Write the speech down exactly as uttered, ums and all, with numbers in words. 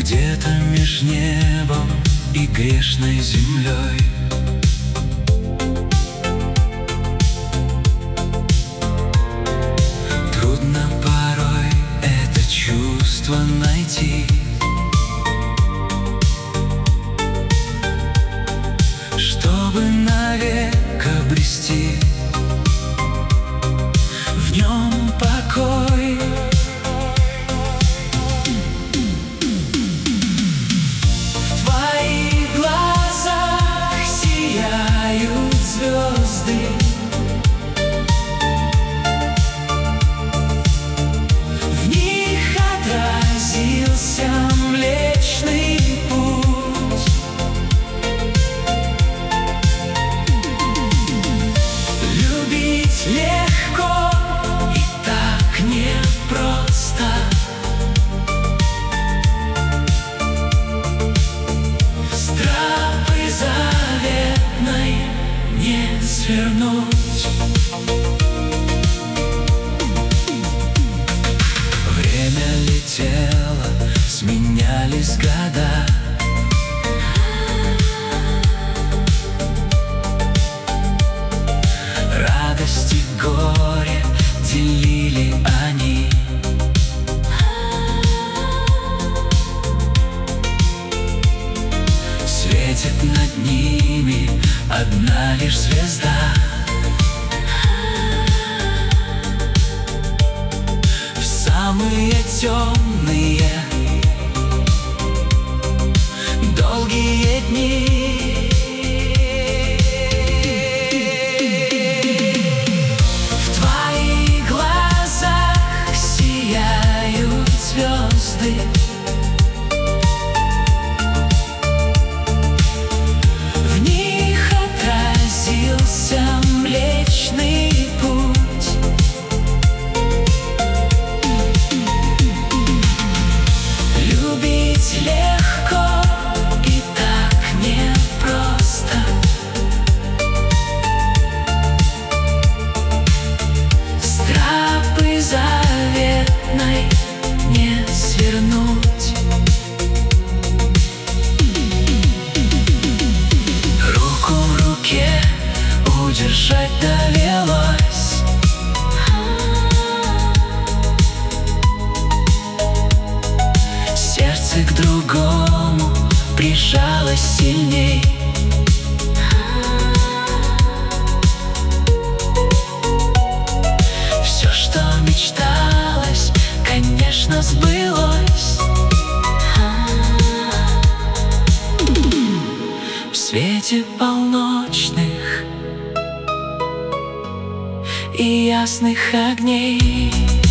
где-то меж небом и грешной землей. Трудно порой это чувство найти, чтобы навек обрести в нем покой. В твоих глазах сияют звезды, в них отразился Млечный Путь. Любить легко и так непросто, с тропы заветной не свернуть. Время летело, сменялись года, радость и горе делили они. Светит над ними одна лишь звезда, в самые темные долгие дни. В твоих глазах сияют звезды, в них отразился Млечный Путь. Любить легко и так непросто, с тропы заветной не свернуть. Руку в руке удержать довелось, сердце к другому прижалось сильней. Все, что мечталось, конечно, сбылось. В свете полночных и ясных огней